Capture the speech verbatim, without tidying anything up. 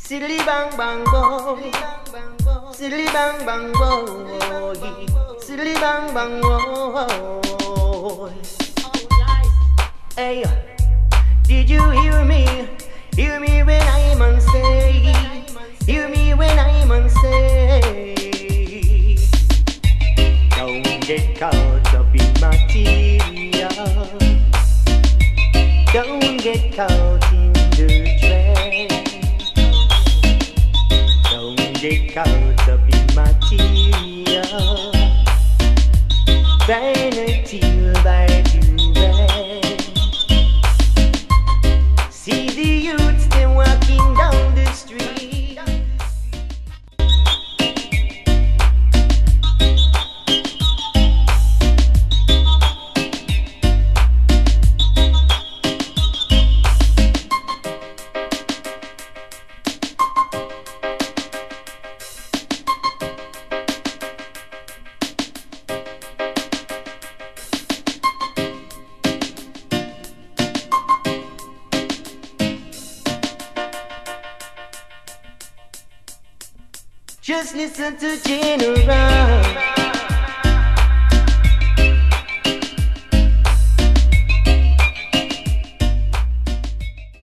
Silly bang bang boy, silly bang bang boy, silly bang bang boy. Hey, did you hear me? Hear me when I'm on say, hear me when I'm on say. Don't get caught up in material, don't get caught in the trend. Get caught up in material, vanity will bite you red. See the youths, them walking down the street. Just listen to General.